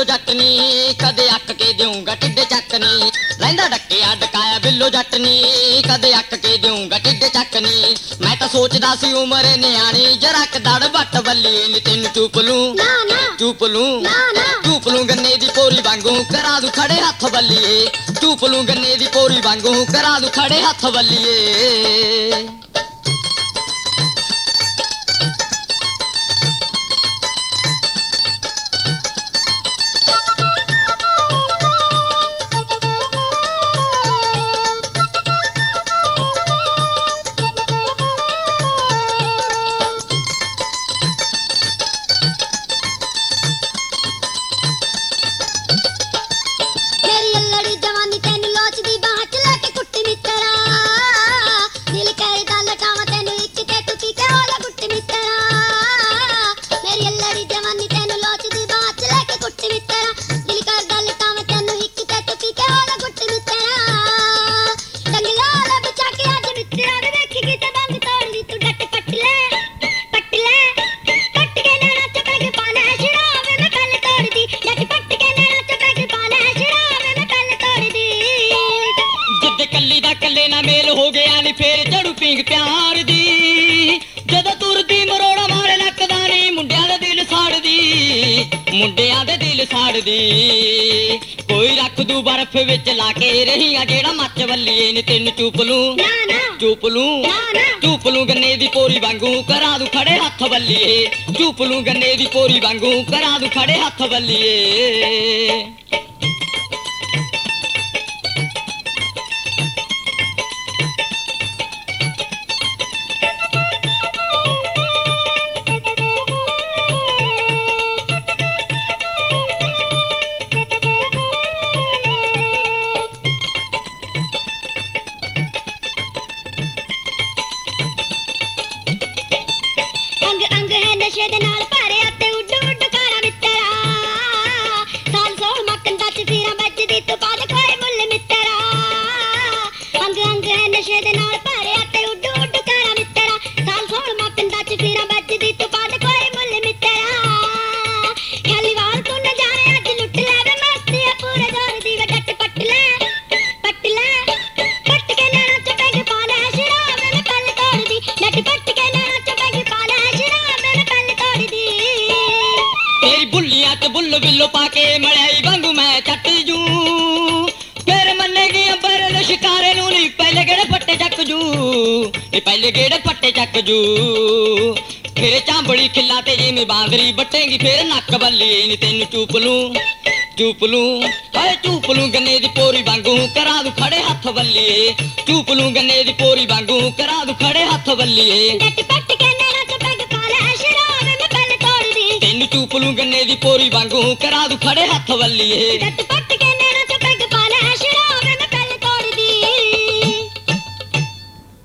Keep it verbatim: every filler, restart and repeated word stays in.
जट नी कदे अक के देऊंगा टिड्डे चक नी लैंदा डक्किया डकाया बिल्लो जट नी कदे अक के देऊंगा टिड्डे चक नी मैं तो सोचदा सी उमर न्याणी जरा क दड़ बट बल्ली नी तेन चूप लूं चूप लूं चूप लूं गन्ने दी पोरी वांगू करा दू खड़े हथ बल्लिए चूप लूं गन्ने दी पोरी वांगू करा दू खड़े हथ बल्लिए मुंडिया दे दिल साड़ दी कोई रख दू बर्फ विच लाके रही जेड़ा मच बल्लिए नी तेन चूप लूं चूप लूं चूप लूं गन्ने दी पोरी वांगू करा दू खड़े हथ बल्लिए चूप लूं गन्ने दी पोरी वांगू करा दू खड़े हथ बल्लिए बुल्लो बिल्लो पाके मड़ाई वांगू मैं चट जू फिर मन्नेगी अंबर शिकारे नू नी पहले गेड़े पट्टे चक जू नी पहले गेड़े पट्टे चक जू फिर चांबड़ी खिला ते जिमें बांदरी बटेंगी फिर नक बल्ली नी तेन चूप लूं चूप लूं हाय चूप लूं गन्ने दी पोरी वांगू करा दू खड़े हथ बल्लिए चूप लूं गन्ने दी पोरी वांगू करा दू खड़े हथ बल्लिए तेन चूप लूं गन्ने दी पोरी वांगू करा दू खड़े हथ बल्लिए।